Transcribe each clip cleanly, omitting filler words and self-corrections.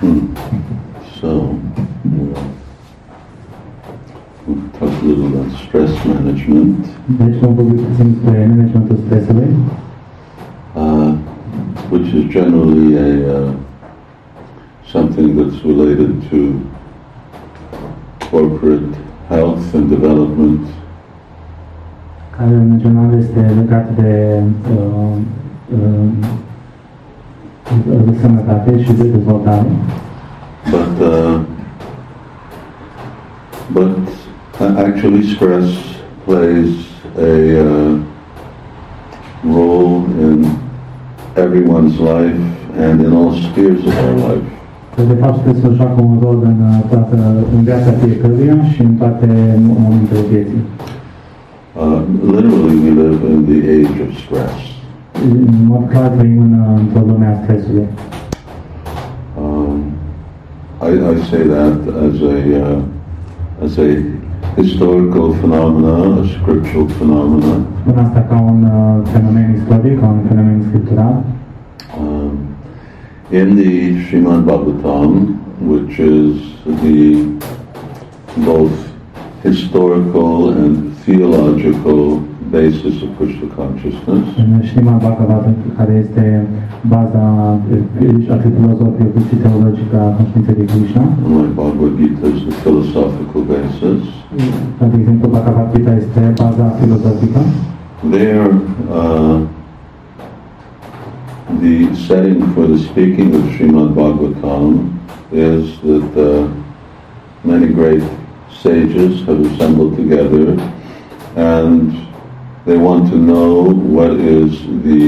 So, we'll talk a little about stress management. Deci vom vorbi puțin despre managementul stresului, which is generally something that's related to corporate health and development. care în general este legat de sănătate și de dezvoltare. But actually stress plays a role in everyone's life and in all spheres of our life. De fapt, stresul joacă un rol în viața fiecăruia și în toate momentele vieții. Literally, we live in the age of stress. În mod clar, trăim într-o lume a stresului. I say that as a historical phenomena, a scriptural phenomena. Spun asta ca un fenomen istoric, ca un fenomen scriptural. In the Srimad Bhagavatam, which is the both historical and theological basis of Krishna consciousness. În Srimad Bhagavatam, care este baza atât filozofică cât și teologică a conștiinței de Krishna. Like Bhagavad Gita is the philosophical basis. De exemplu, Bhagavad Gita este baza filozofică. There, the setting for the speaking of Srimad Bhagavatam is that many great sages have assembled together and they want to know what is the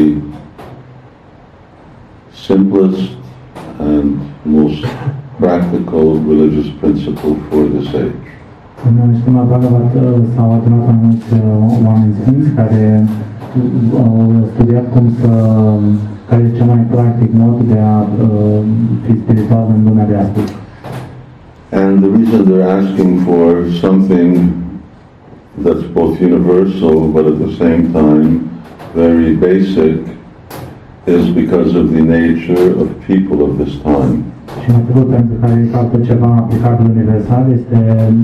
simplest and most practical religious principle for this age. În Srimad Bhagavatam s-au adunat mulți oameni sfinți care au studiat care e cel mai practic mod de a fi spiritual în lumea de astăzi. And the reason they're asking for something that's both universal but at the same time very basic is because of the nature of people of this time. Și motivul pentru care îi fac ceva aplicabil universal este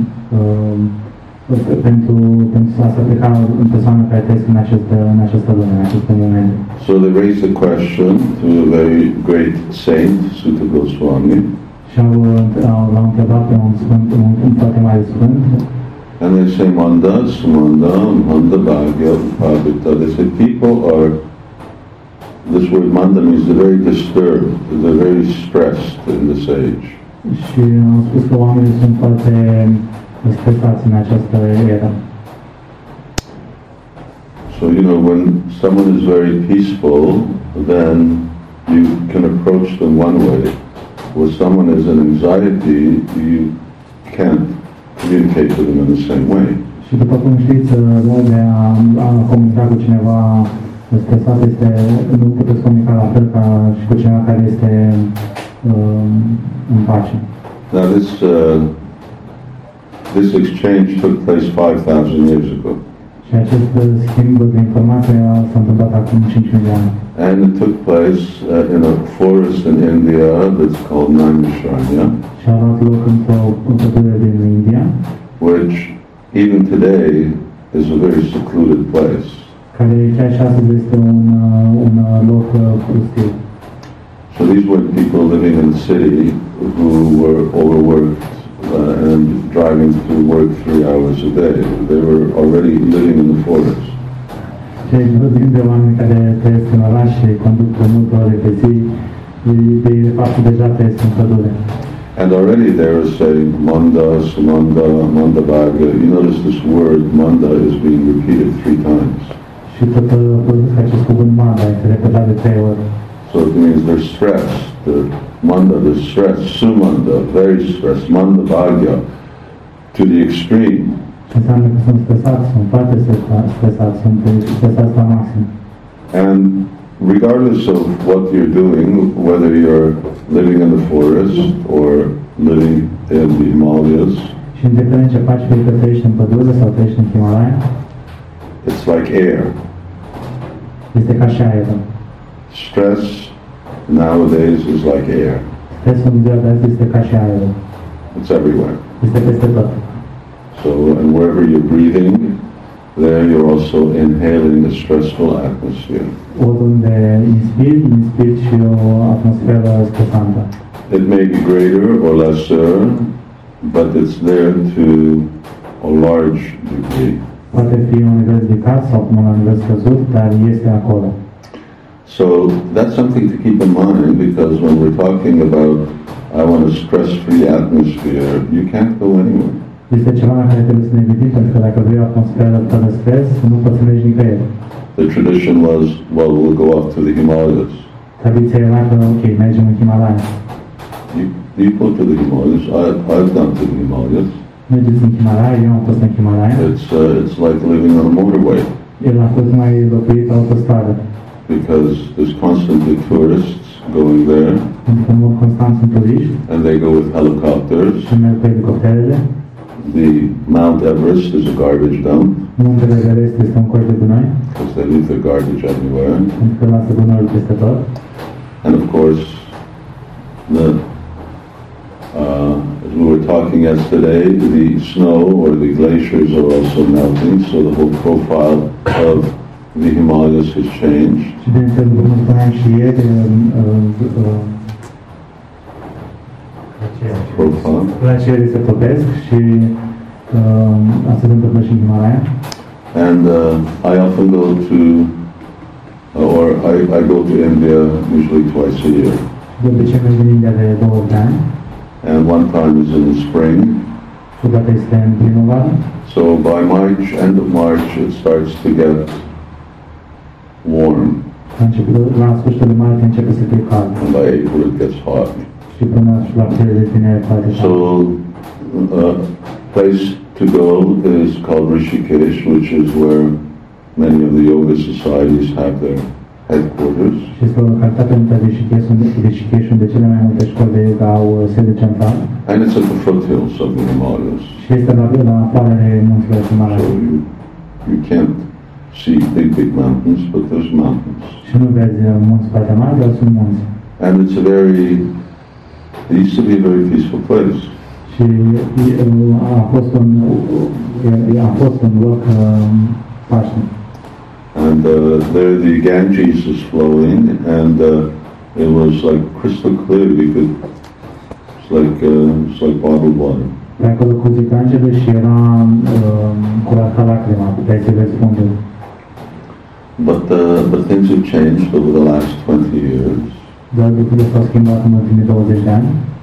pentru a se aplica în persoane care trăiesc în această lume, în aceste momente. So they raise the question to a very great saint, Sutta Goswami. Și l-au întrebat pe un foarte mare sfânt. And they say, Manda, Sumanda, Manda Bhagya, Upavita. They say people are, this word Manda means they're very disturbed, they're very stressed in this age. Și am spus că oamenii sunt foarte stresați în această era. So, you know, when someone is very peaceful, then you can approach them one way. When someone is in anxiety, you can't communicate with them in the same way. Și după cum știți, rolul de a comunica cu cineva stresat este, nu puteți comunica la fel ca și cu cineva care este în pace. Now this exchange took place 5,000 years ago. Și acest schimb de informație s-a întâmplat acum 5.000 de ani. And it took place in a forest in India that's called Naimisharanya. Și a luat loc într-o pădure din India, which even today is a very secluded place. Care chiar și astăzi este un loc pustiu. So these were people living in the city who were overworked and driving to work 3 hours a day. They were already living in the forest. Cei de oameni care trăiesc în oraș și conduc multe ore pe zi, de fapt deja trăiesc în pădure. And already they were saying Manda, Sumanda, Manda Bhagya. You notice this word Manda is being repeated 3 times. Și tot acest cuvânt Manda este repetat de 3 ori. So it means they're stressed. The Manda, they're stressed. Sumanda, very stressed. Manda Bhagya, to the extreme. Înseamnă că sunt stresați, sunt foarte stresați, sunt stresați la maxim. And regardless of what you're doing, whether you're living in the forest or living in the Himalayas, și indiferent ce faci, fie că trăiești în pădure sau trăiești în Himalaya, it's like air. este ca și aerul. Stress nowadays is like air. Stresul în ziua de azi este ca și aerul. It's everywhere. Este peste tot. So, and wherever you're breathing, there you're also inhaling a stressful atmosphere. Oriunde inspiri și o atmosferă stresantă. It may be greater or lesser, but it's there to a large degree. Poate fi un nivel ridicat sau un nivel scăzut, dar este acolo. So that's something to keep in mind, because when we're talking about I want a stress-free atmosphere, you can't go anywhere. Este ceva la care trebuie să ne gândim, pentru că dacă vrei o atmosferă fără stres, nu poți să mergi nicăieri. The tradition was, well, we'll go up to the Himalayas. Tradiția era că, ok, mergem în Himalaya. You go to the Himalayas. I've gone to the Himalayas. Mergeți în Himalaya, eu am fost în Himalaya. It's like living on a motorway, El a fost mai locuit pe autostradă. because there's constantly tourists going there, Pentru că în mod constant sunt turiști and they go with helicopters. și merg cu elicopterele. The Mount Everest is a garbage dump, Muntele Everest este un coș de gunoi, because they leave their garbage everywhere. pentru că lasă gunoiul peste tot. And of course, as we were talking yesterday, the snow or the glaciers are also melting, so the whole profile of the Himalayas has changed. Și bineînțeles, cum spuneam și ieri, glaciarii se topesc și asta se întâmplă și în Himalaya. And I often go to, I go to India usually twice a year. De obicei merg în India de 2 ori pe an. And one time is in the spring. Și odată este în primăvară. So by March, end of March, it starts to get warm. La sfârșitul de martie începe să fie cald. And by April it gets hot. Și până și la aprile de tineri foarte cald. So place to go is called Rishikesh, which is where many of the yoga societies have their headquarters. Și este o localitate numită Rishikesh, unde cele mai multe școli de yoga au sede central. And it's at the foothills of the Himalayas. Și este la poalele munților Himalaya. So you can't see big mountains, but there's mountains. Și nu vezi munți foarte mari, dar sunt munți. And it used to be a very peaceful place. Și a fost un loc pașnic. And there the Ganges is flowing, and it was like crystal clear. It's like bottled water. De acolo curge Gangele și era curat ca lacrima, puteai să vezi fundul. But things have changed over the last 20 years. Dar lucrurile s-au schimbat în ultimii 20 de ani.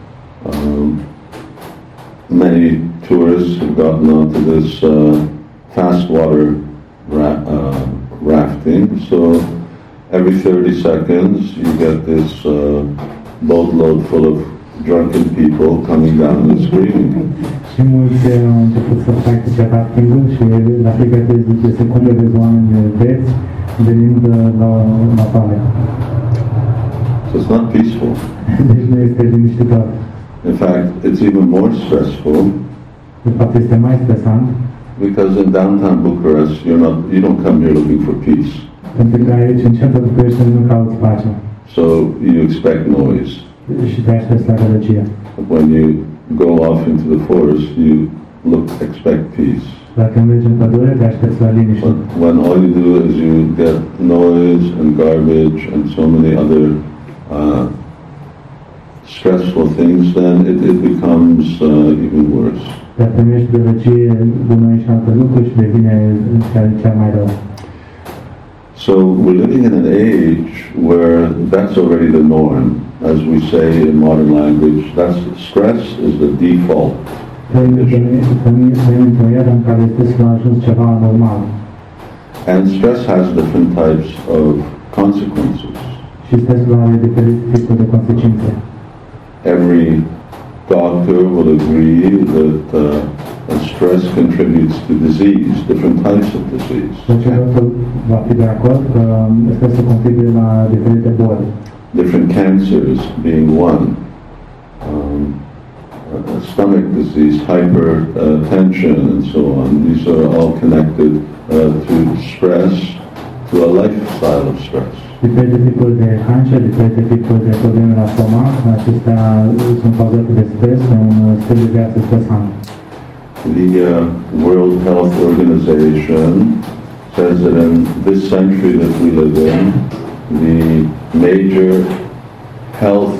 Many tourists have gotten onto this fast water rafting. So every 30 seconds you get this boatload full of drunken people coming down and screaming. Și mulți au început să practice raftingul și la fiecare 30 de secunde vezi oameni veți venind la pare. So it's not peaceful. Deci nu este liniștitor. In fact, it's even more stressful. De fapt este mai stresant. Because in downtown Bucharest, you don't come here looking for peace. Pentru că aici, în centrul București, nu cauți pace. So you expect noise. Și te aștepți la gălăgie. When you go off into the forest, you expect peace. Dacă mergi în pădure, te aștepți la liniște. But when all you do is you get noise and garbage and so many other stressful things, then it becomes even worse. Dar primești gălăgie, gunoi și alte lucruri și devine chiar mai rău. So we're living in an age where that's already the norm. As we say in modern language, stress is the default. And stress has different types of consequences. Every doctor will agree that stress contributes to disease, different types of disease. Different cancers being one. Stomach disease, hypertension, and so on. These are all connected to stress, to a lifestyle of stress. Diferite tipuri de cancer, diferite tipuri de probleme la stomac, acestea sunt cauzate de stres, de un stil de viață stresant. The World Health Organization says that in this century that we live in, the major health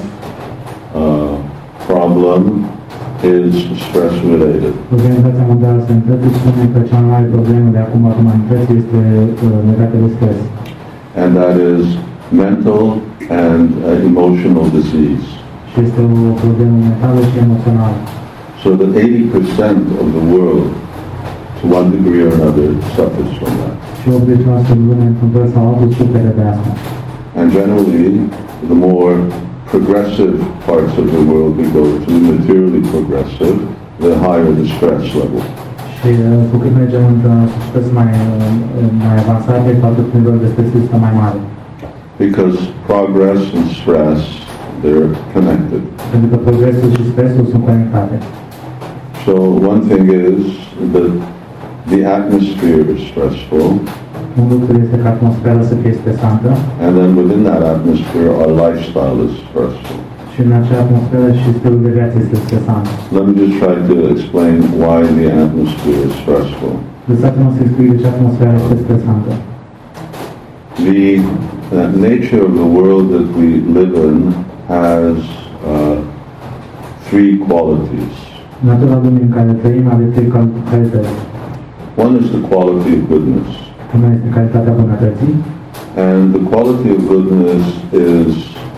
problem is stress-related. Organizația Mondială a Sănătății spune că cea mai mare problemă de acum a umanității este legată de stres. And that is mental and emotional disease. Și este o problemă mentală și emoțională. So that 80% of the world, to one degree or another, suffers from that. Și 80% din lume, într-un fel sau altul, suferă de asta. And generally, the more progressive parts of the world we go to, materially progressive, the higher the stress level. Și cu cât mergem într-o societăți mai avansate, cu atât nivelul de stres este mai mare. Because progress and stress, they're connected. Pentru că progresul și stresul sunt conectate. So one thing is that the atmosphere is stressful. Un lucru este că atmosfera să fie stresantă. And then within that atmosphere, our lifestyle is stressful. Și în acea atmosferă și stilul de viață este stresant. Let me just try to explain why the atmosphere is stressful. Lăsați-mă să explic de ce atmosfera este stresantă. The nature of the world that we live in has three qualities. Natura lumii în care trăim are trei calități. One is the quality of goodness. Una este calitatea bunătății. And the quality of goodness is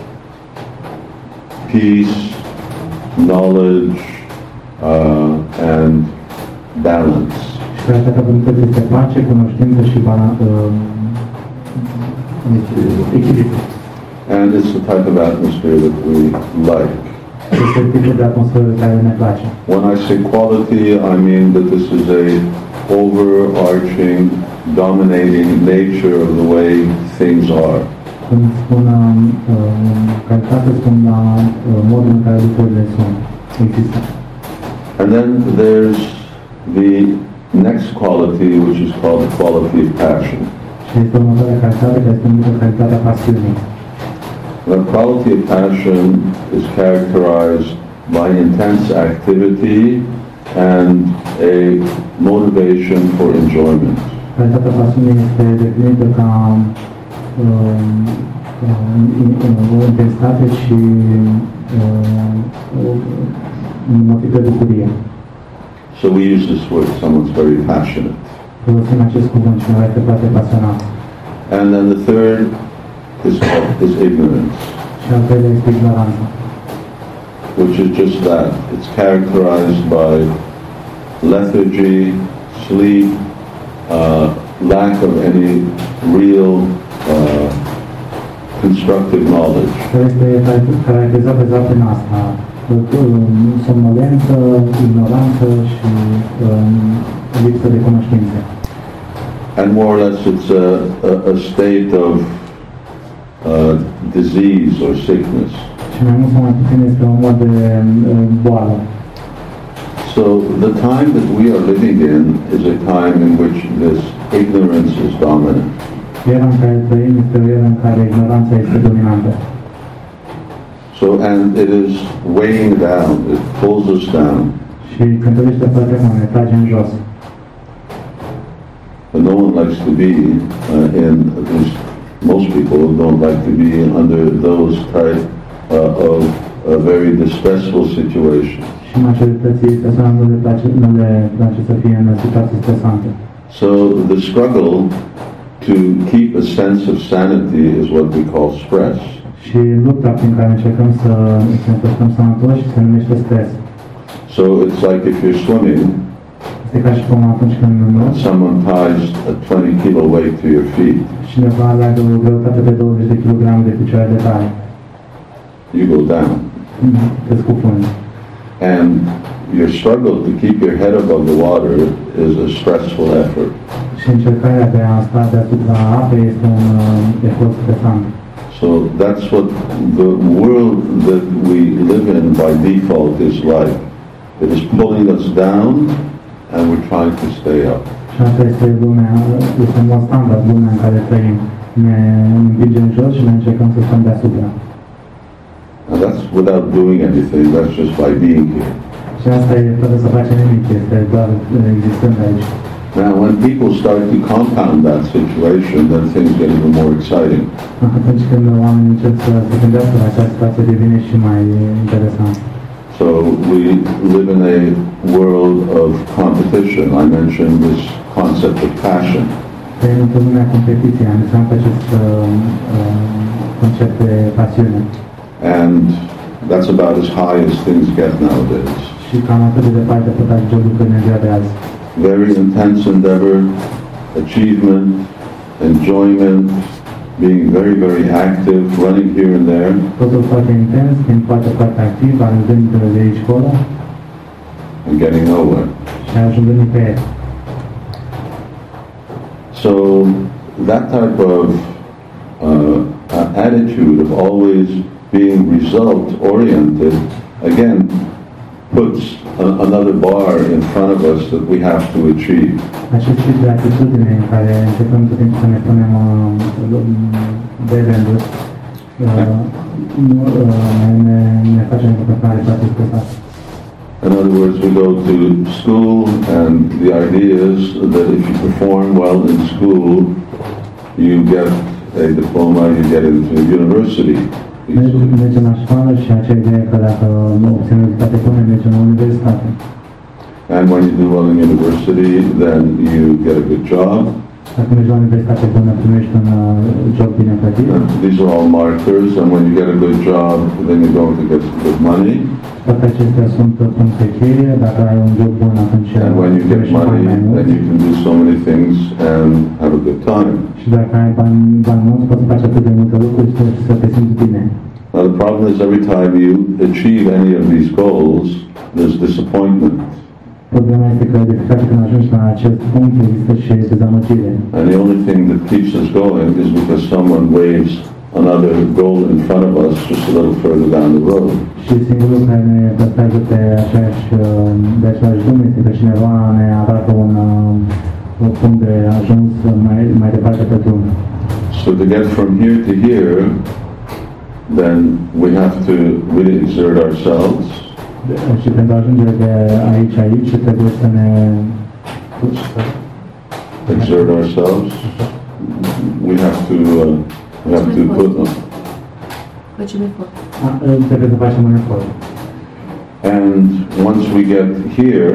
peace, knowledge, and balance. Și calitatea bunătății este pace, cunoștință și echilibru. And it's the type of atmosphere that we like. Este tipul de atmosferă care ne place. When I say quality, I mean that this is a overarching, dominating nature of the way things are. Când spun calitate, spun la modul în care lucrurile sunt, există. And then there's the next quality, which is called the quality of passion. Și este următoarea calitate, care este numită calitatea pasiunii. The quality of passion is characterized by intense activity and a motivation for enjoyment. Calitatea pasiunii este definită ca o intensitate și un motiv de bucurie. So we use this word, someone's very passionate. Folosim acest cuvânt, cineva este foarte pasionat. And then the third is ignorance, Și al treilea este ignoranța, which is just that. It's characterized by lethargy, sleep, lack of any real constructive knowledge. care este caracterizată exact prin asta, somnolență, ignoranță și lipsă de cunoștințe. And more or less it's a state of disease or sickness. Și mai mult sau mai puțin este un mod de boală. So the time that we are living in is a time in which this ignorance is dominant. Era în care trăim este o era în care ignoranța este dominantă. So, and it is weighing down, it pulls us down. Și cântărește foarte mult, ne trage în jos. But no one likes to be at least most people don't like to be under those type of very distressful situations. Și majorității persoanelor nu le place să fie în situații stresante. So the struggle to keep a sense of sanity is what we call stress. Și lupta prin care încercăm să ne păstrăm sănătoși se numește stres. So it's like if you're swimming, este ca și cum atunci când someone ties a 20 kilo weight to your feet. Cineva leagă o greutate de 20 de kg de picioare de tare. You go down. Te scufunzi. And your struggle to keep your head above the water is a stressful effort. Și încercarea de a sta deasupra apei este un efort stresant. So that's what the world that we live in by default is like. It is pulling us down and we're trying to stay up. Și asta este lumea, este în mod standard lumea în care trăim. ne împingem jos și ne încercăm să stăm deasupra. And that's without doing anything, that's just by being here. Și asta e fără să facem nimic, este doar existând aici. Now, when people start to compound that situation, then things get even more exciting. Atunci când oamenii încep să se gândească la această situație, devine și mai interesant. So we live in a world of competition. I mentioned this concept of passion. Trăim într-o lume a competiției, am menționat acest concept de pasiune. And that's about as high as things get nowadays. Și cam atât de departe pot ajunge lucrurile în ziua de azi. Very intense endeavor, achievement, enjoyment, being very, very active, running here and there. Totul foarte intens, fiind foarte, foarte activ, ajungând de aici acolo And getting nowhere. și ajungând nicăieri. So that type of attitude of always being result-oriented, again, puts another bar in front of us that we have to achieve. Acest tip de atitudine în care începem tot timpul să ne punem deadend-uri, ne facem în continuare toate spre. In other words, we go to school and the idea is that if you perform well in school, you get a diploma, you get into a university. Mergem la școală și acea idee că dacă obținem rezultate bune, mergem la universitate. And when you do well in university, then you get a good job. Dacă mergi la universitate bună, primești un job bine plătit. These are all markers, and when you get a good job, then you're going to get some good money. Toate acestea sunt puncte cheie. Dacă ai un job bun, atunci And when you get money, then you can do so many things and have a good time. Și dacă ai bani mulți, poți face atât de multe lucruri și să te simți bine. Now the problem is every time you achieve any of these goals, there's disappointment. Problema este că de fiecare când ajungi la acest punct există și dezamăgire. And the only thing that keeps us going is because someone waves another goal in front of us just a little further down the road. Și singurul care ne păstrează pe același drum este că cineva ne arată un punct de ajuns mai departe pe drum. So to get from here to here, then we have to really exert ourselves. Și pentru a ajunge de aici trebuie să ne exert ourselves. We have to put them. Trebuie să facem un efort. And once we get here,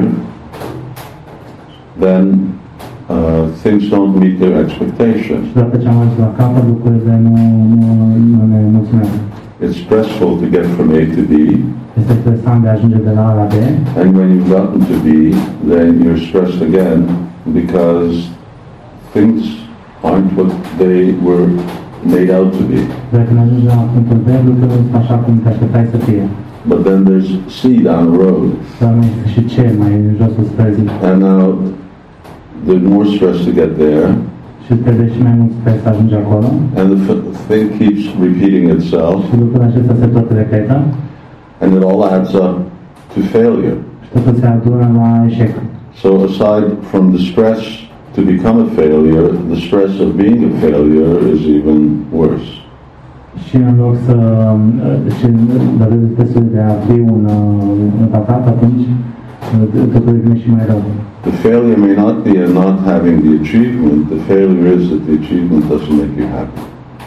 then things don't meet their expectations. Și dacă ce-am ajuns la capăt, lucrurile nu ne mulțumesc. It's stressful to get from A to B. Este stresant de a ajunge de la A la B. And when you've gotten to B, then you're stressed again because things aren't what they were made out to be. Dar când ajungi la punctul B, lucrurile sunt așa cum te așteptai să fie. But then there's C down the road. Dar mai este și C mai josul străzii. And now there's more stress to get there. Și trebuie și mai mult stres să ajungi acolo. And the thing keeps repeating itself. Și lucrul acesta se tot repetă. And it all adds up to failure. Și totul se adună la eșec. So aside from the stress to become a failure, the stress of being a failure is even worse. Și în loc să și datorită stresului de a fi un ratat, atunci totul devine și mai rău. The failure may not be in not having the achievement. The failure is that the achievement doesn't make you happy.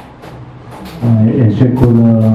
Eșecul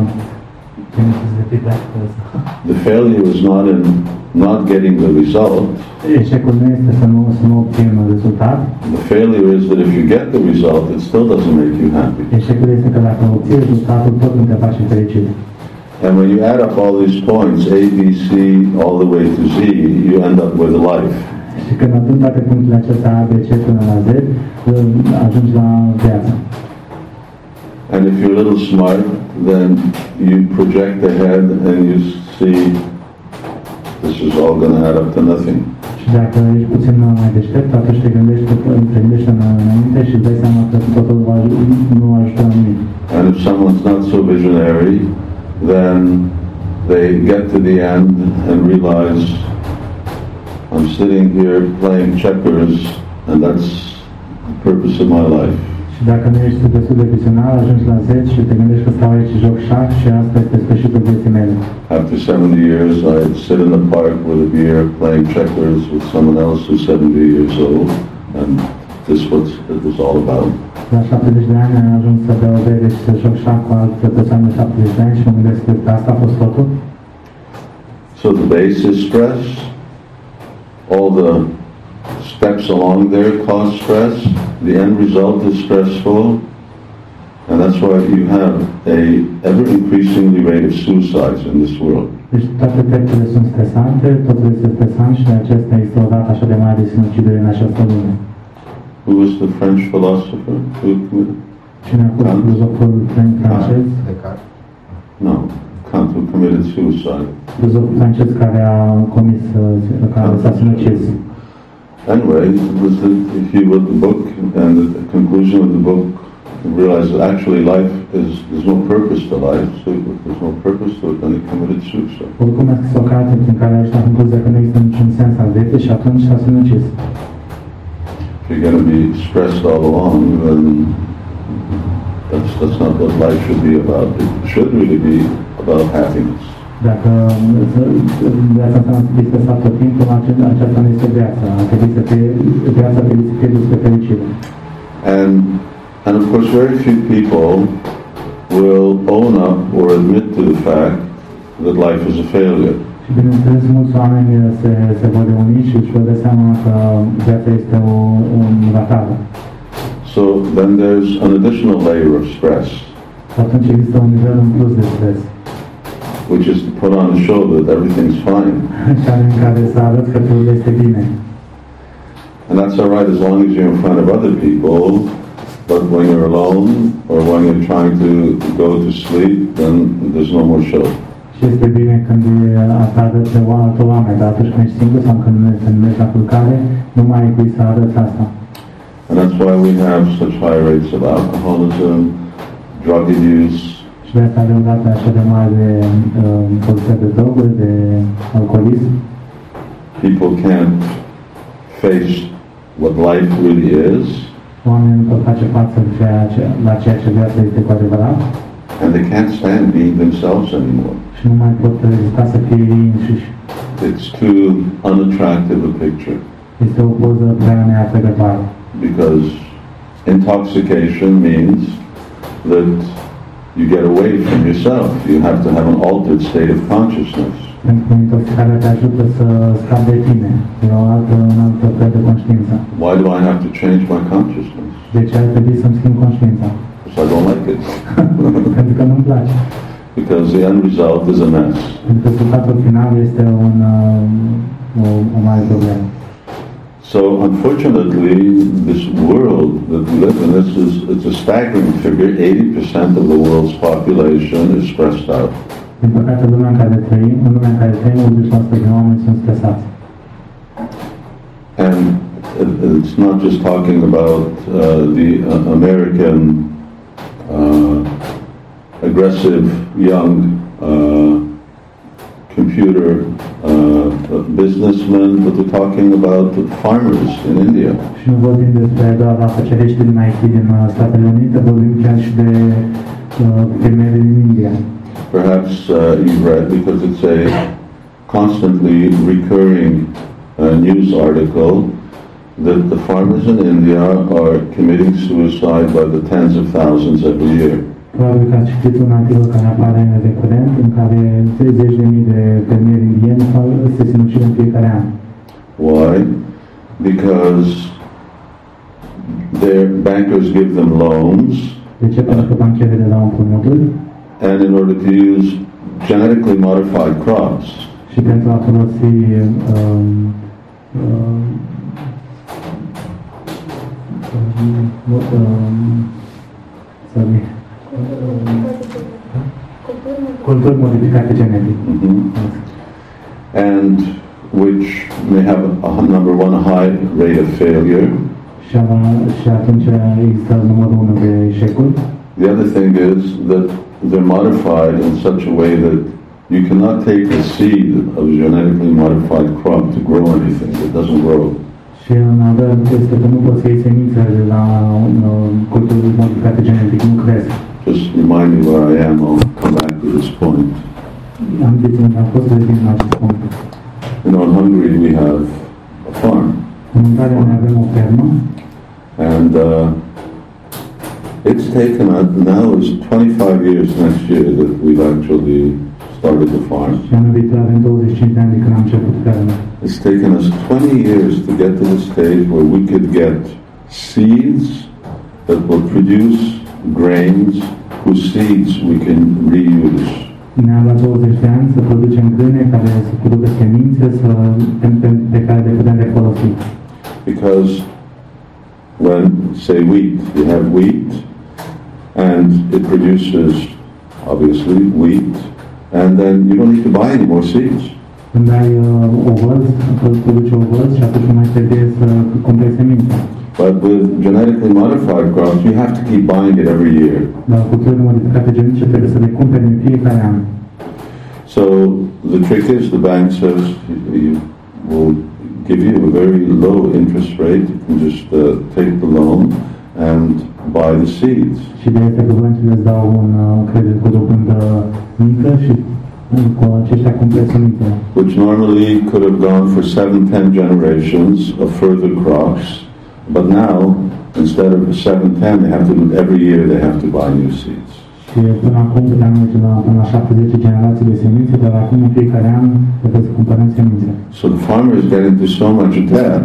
The failure is not in not getting the result. Eșecul nu este să nu obținem un rezultat. The failure is that if you get the result, it still doesn't make you happy. Eșecul este că dacă obții rezultatul, tot nu te face fericit. And when you add up all these points, A, B, C, all the way to Z, you end up with a life. Și când adun toate punctele acestea A, B, C până la Z, ajungi la viață. And if you're a little smart, then you project ahead and you see this is all going to add up to nothing. Și dacă ești puțin mai deștept, atunci te gândești înainte și îți dai seama că totul nu ajută la nimic. And if someone's not so visionary, then they get to the end and realize I'm sitting here playing checkers and that's the purpose of my life. Și Și dacă nu ești destul de vizionar, ajungi la 10 și te gândești că stau aici și joc șah și asta este sfârșitul vieții mele. After 70 years, I'd sit in the park with a beer playing checkers with someone else who's 70 years old, and this was what it was all about. La 70 de ani am ajuns să beau bere și să joc șah cu altă persoană de 70 de ani și mă gândesc că asta a fost totul. So the base is stress. All the steps along there cause stress. The end result is stressful. And that's why you have a ever-increasingly rate of suicides in this world. Deci toate treptele sunt stresante, totul este stresant și de aceasta există o dată așa de mare de sinucidere în această lume. Who was the French philosopher who committed? Cine a fost filozoful francez? No, Kant, who committed suicide. Filozoful francez care a comis, care s-a sinucis. Anyway, it was if you read the book and the conclusion of the book, you realize that actually life there's no purpose to life, so if there's no purpose to it, then he committed suicide. Oricum a scris o carte prin care a ajuns la concluzia că nu există niciun sens al vieții și atunci s-a sinucis. If you're going to be stressed all along, then that's not what life should be about. It should really be about happiness. Dacă viața înseamnă să fii stresat tot timpul, aceasta nu este viața. Viața trebuie să fie despre fericire. And of course, very few people will own up or admit to the fact that life is a failure. Și bineînțeles, mulți oameni se vor reuni și își vor da seama că viața este un ratare. So then there's an additional layer of stress. Atunci există un nivel în plus de stres. Which is to put on a show that everything's fine. În care să arăți că totul este bine. And that's all right as long as you're in front of other people, but when you're alone or when you're trying to go to sleep, then there's no more show. Și este bine când arăți pe altă oameni, dar atunci când ești singur sau când mergi la culcare, nu mai ai cui să arăți asta. And that's why we have such high rates of alcoholism, drug abuse. Și de asta avem date așa de mare de folosirea de droguri, de alcoolism. People can't face what life really is. Oamenii nu pot face față la ceea ce viața este cu adevărat. And they can't stand being themselves anymore. Și nu mai pot rezista să fie ei înșiși. It's too unattractive a picture. Este o poză prea neatrăgătoare. Because intoxication means that you get away from yourself. You have to have an altered state of consciousness. Pentru că intoxicarea te ajută să scapi de tine, de o altă fel de conștiință. Why do I have to change my consciousness? De ce ar trebui să-mi schimb conștiința? Because I don't like it. Pentru că nu-mi place. Because the end result is a mess. Pentru că rezultatul final este o mare problemă. So unfortunately, this world that we live in, it's a staggering figure. 80% of the world's population is stressed out. Din păcate, în lumea în care trăim, 80% din oameni sunt stresați. And it's not just talking about the American aggressive young computer businessmen, but we're talking about farmers in India. Și nu vorbim despre doar afaceriști din IT din Statele Unite, vorbim chiar și de fermieri din India. Perhaps you've read, because it's a constantly recurring news article, that the farmers in India are committing suicide by the tens of thousands every year. Probabil că ați citit un articol care apare recurent, în care 30.000 de fermieri indieni se sinucid în fiecare an. Why? Because their bankers give them loans. De ce? Pentru că bancherele le dau împrumuturi. And in order to use genetically modified crops. Și pentru a folosi culturi modificate genetic. And which may have number one, a high rate of failure. Și atunci există numărul 1 de eșecuri. The other thing is that they're modified in such a way that you cannot take a seed of a genetically modified crop to grow anything. It doesn't grow. Și Și în al doilea lucru este că nu poți să iei semințe de la culturi modificate genetic, nu cresc. Just remind me where I am, I'll come back to this point. Am fost să revin la acest punct. In Hungary we have a farm. În Ungaria noi avem o fermă. And it's taken us, now it's 25 years next year that we've actually started the farm. Și anul viitor avem 25 de ani de când am început ferma. It's taken us 20 years to get to the stage where we could get seeds that will produce grains whose seeds we can reuse. Ne-a luat 20 de ani să producem grâne care să producă semințe pe care le putem refolosi. Because when, say, wheat, you have wheat and it produces, obviously, wheat, and then you don't need to buy any more seeds. Când ai ovăz, produce ovăz și atunci nu mai trebuie să cumperi semințe. But with genetically modified crops, you have to keep buying it every year. Dar culturile modificate genetice trebuie să le cumperi în fiecare an. So the trick is, the bank says, will give you a very low interest rate. You can just take the loan and buy the seeds. Și de este că băncile îți dau un credit cu dobândă mică și cu aceștia cumperi semințele. Which normally could have gone for 7-10 generations of further crops. But now, instead of 7-10, they have to do every year. They have to buy new seeds. Și până acum puteam merge până la 7-10 generații de semințe, dar acum în fiecare an trebuie să cumpărăm semințe. So the farmers get into so much debt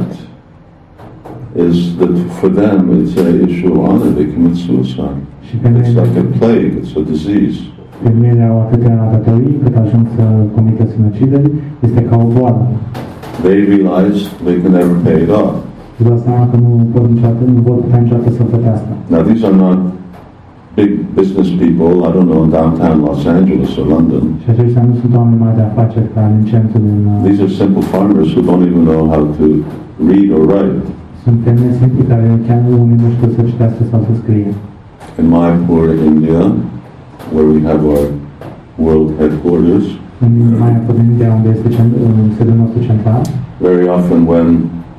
is that for them it's an issue of honor. They commit suicide. It's like a plague. It's a disease. Femeile au atâtea datorii cât ajung să comită sinucideri, este ca o boală. They realize they can never pay it off. Îți dau seama că nu vor putea niciodată să plătească. Now these are not big business people, I don't know, in downtown Los Angeles or London. Și aceștia nu sunt oameni mari de afaceri ca în centru din... These are simple farmers who don't even know how to read or write. Sunt femei simpli care chiar unii nu știu să citească sau să scrie. In Mayapur, India, where we have our world headquarters, În Mayapur, India, unde este sediul nostru central, very often when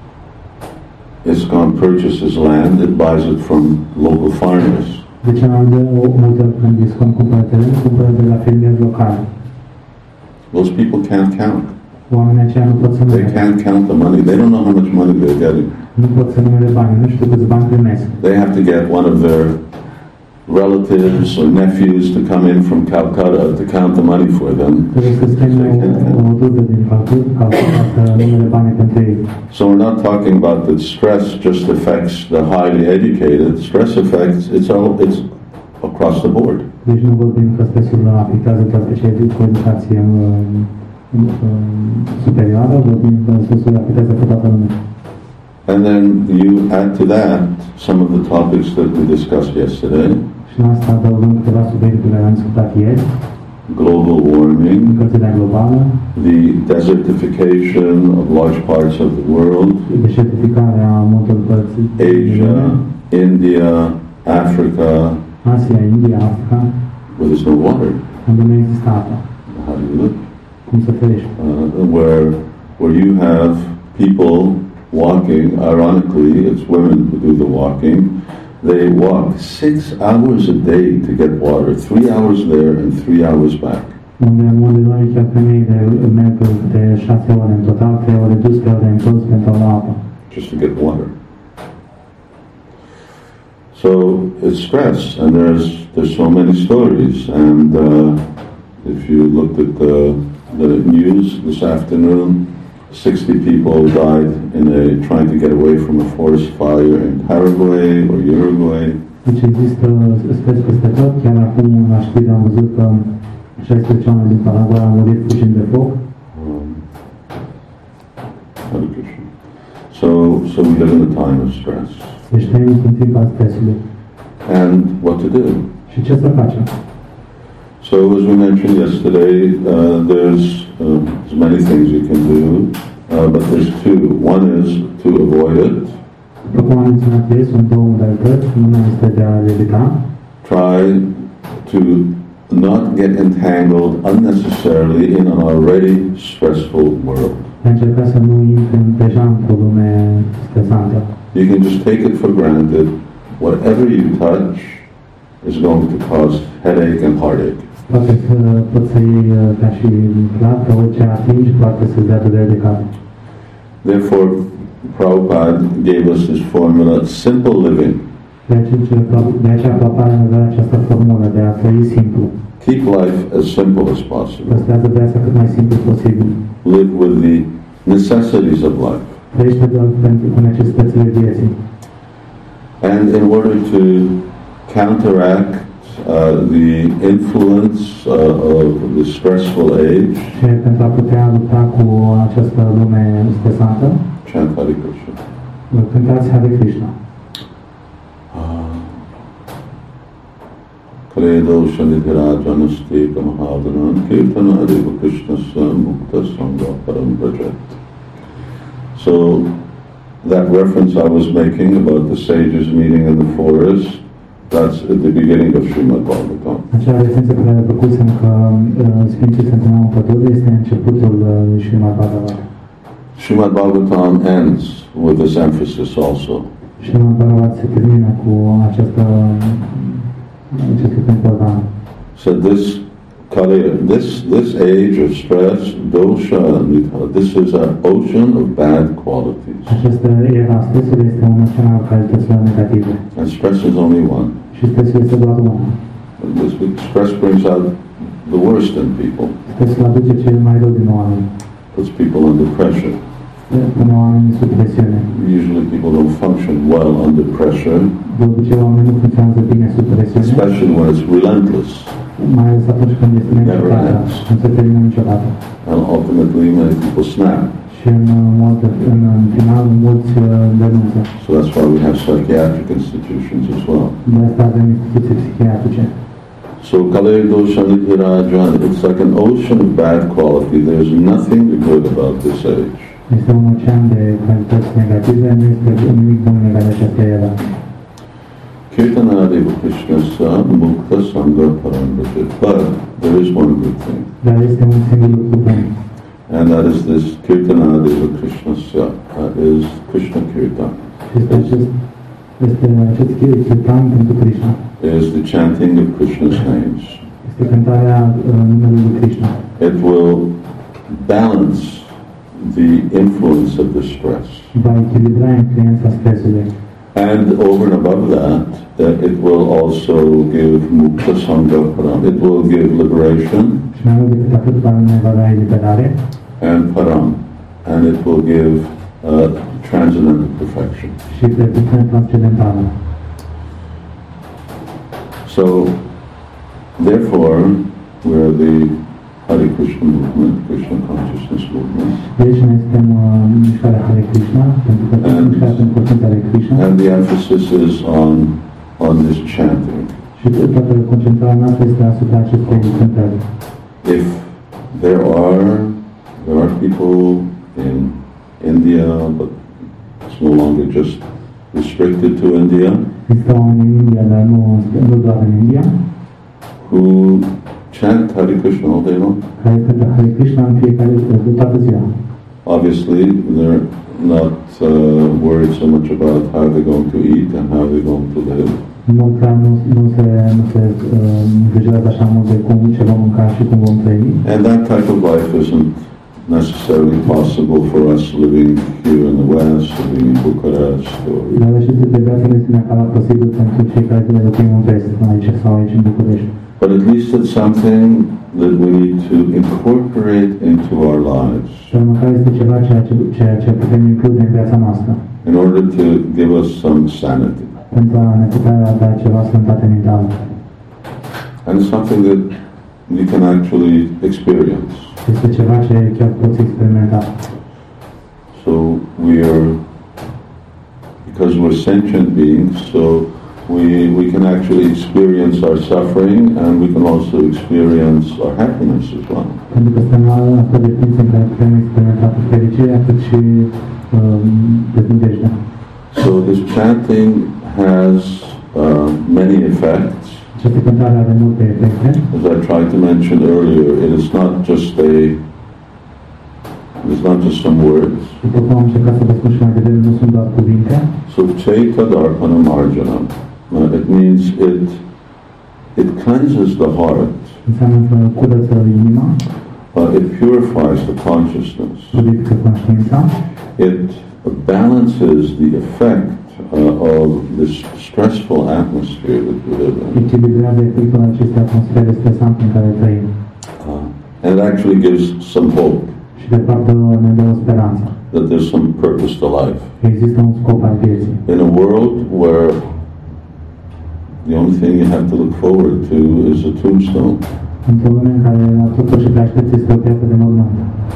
ISKCON purchases land, it buys it from local farmers. De ce multe ori când ISKCON cumpără teren, cumpără de la fermieri locali. Most people can't count. Oamenii aceia nu pot să They can't count the money. They don't know how much money they're getting. Nu pot să numere bani, nu știu câți bani primesc. They have to get one of their relatives or nephews to come in from Calcutta to count the money for them. Trebuie să schimbe o rudă din Calcutta să numere bani pentru ei. So we're not talking about that stress just affects the highly educated. Stress affects, it's across the board. Deci nu vorbim că stresul afectează doar pe cei cu educație superioară, vorbim că stresul afectează pe toată lumea. And then you add to that some of the topics that we discussed yesterday. Și la asta adăugăm câteva subiecte pe care am discutat ieri. Global warming, încălzirea globală, the desertification of large parts of the world, deșertificarea multor părți, Asia, India, Africa, Asia, India, Africa, where there's no water. unde nu există apă. How do you live? Cum să trăiești? Where you have people walking, ironically, it's women who do the walking. They walk 6 hours a day to get water, 3 hours there and 3 hours back. Unde în mod ironic chiar femeile merg de 6 ore în total, 3 ore dus, 3 ore întors pentru a lua apă. Just to get water. So it's stress, and there's so many stories. And if you looked at the news this afternoon, 60 people died trying to get away from a forest fire in Paraguay or Uruguay. Deci există stress peste tot. Chiar acum la știri am văzut că 16 oameni din Paraguay au murit fugind de foc. So we live in a time of stress. Deci trăim în timp al stresului. And what to do? Și ce să facem? So as we mentioned yesterday, there's many things you can do, but there's two. One is to avoid it. După cum am menționat ieri, sunt două modalități. Una este de a evita. Try to not get entangled unnecessarily in an already stressful world. a încercat să nu intri deja într-o lume stresantă. You can just take it for granted. Whatever you touch is going to cause headache and heartache. Poți să iei ca și clar că orice atingi poate să-ți dea durere de cap. Therefore, Prabhupada gave us this formula, simple living. De aceea Prabhupada avea această formulă de a trăi simplu. Keep life as simple as possible. Păstrează viața cât mai simplu posibil. Live with the necessities of life. Trăiește doar cu necesitățile vieții. And in order to counteract the influence of the stressful age, Și pentru a putea lupta cu această lume stresantă, chant Hare Krishna. cântați Hare Krishna. Kledosha nidhirajanasti kamahadanan kirtana adeva krishnasya mukta sangha param brajat. So, that reference I was making about the sages meeting in the forest, that's at the beginning of Srimad Bhagavatam. Acea referință pe care făcusem că Sfinții se întâlneau în pădure este începutul Srimad Bhagavatam. Srimad Bhagavatam ends with this emphasis also. Srimad Bhagavatam se termină cu acest important. So this age of stress, dosha, this is an ocean of bad qualities. Această era a stresului este un ocean al calităților negative. And stress is only one. Și stresul este doar unul. Stress brings out the worst in people. Stresul aduce cel mai rău din oameni. Puts people under pressure. Pune oamenii sub presiune. Usually people don't function well under pressure. De obicei oamenii nu funcționează bine sub presiune. Especially when it's relentless. Mai ales atunci când este neîncetată, nu se termină niciodată. And ultimately many people snap. Și în final mulți denunță. So that's why we have psychiatric institutions as well. De asta avem instituții psihiatrice. So Kalaya Dosha Nidhiraja, it's like an ocean of bad quality. There's nothing good about this age. Este un ocean de calități negative, nu este nimic bun legat de această era. Kirtana Deva Krishnasya Mukta Sangha Parambrajit. But there is one good thing. Dar este un singur lucru bun. And that is this Kirtana Deva Krishnasya. That is Krishna Kirtan. Este acest kirtan pentru Krishna. Is the chanting of Krishna's names. Este cântarea numelui lui Krishna. It will balance the influence of the stress. Va echilibra influența stresului. And over and above that, it will also give mukta sangha param. It will give liberation. Și mai mult decât atât va da eliberare. And param. And it will give transcendental perfection. Și perfecțiune transcendentală. So, therefore, we're the Hare Krishna movement, Krishna consciousness movement. Deci noi suntem mișcarea Hare Krishna, pentru că mișcarea pentru conștiința Hare Krishna. And the emphasis is on this chanting. Și toată concentrarea noastră este asupra acestei cântări. If there are people in India, but it's no longer just restricted to India. Există oameni în India, dar nu doar în India. Who chant Hare Krishna all day long. Care cântă Hare Krishna în fiecare zi, toată ziua. Obviously, they're not worried so much about how they're going to eat and how they're going to live. Nu se îngrijorează așa mult de ce vom mânca și cum vom trăi. And that type of life isn't necessarily possible for us living here in the West, living in Bucharest. Dar acest tip de viață nu este neapărat posibil pentru cei care locuim în vest, aici sau aici în București. But at least it's something that we need to incorporate into our lives. Dar măcar este ceva ceea ce putem include în viața noastră. In order to give us some sanity. Pentru a ne putea da ceva sănătate mentală. And it's something that we can actually experience. Este ceva ce chiar poți experimenta. So because we're sentient beings, so we can actually experience our suffering and we can also experience our happiness as well. Pentru că suntem astfel de ființe în care putem experimenta fericirea cât și deznădejdea. So this chanting has many effects. Această cântare are multe efecte. As I tried to mention earlier, it is not just It's not just some words. După cum am încercat să vă spun și mai devreme, nu sunt doar cuvinte. So Chaita Darpana Marjanam. It means it cleanses the heart. Înseamnă că curăță inima, It purifies the consciousness. purifică conștiința, It balances the effect of this stressful atmosphere that we live in. echilibrează efectul acestei atmosfere stresante în care trăim. And it actually gives some hope Și de fapt ne dă o speranță. that there's some purpose to life. Există un scop al vieții. In a world where the only thing you have to look forward to is a tombstone, Într-o lume în care tot ce te aștepți este o piață de mormânt.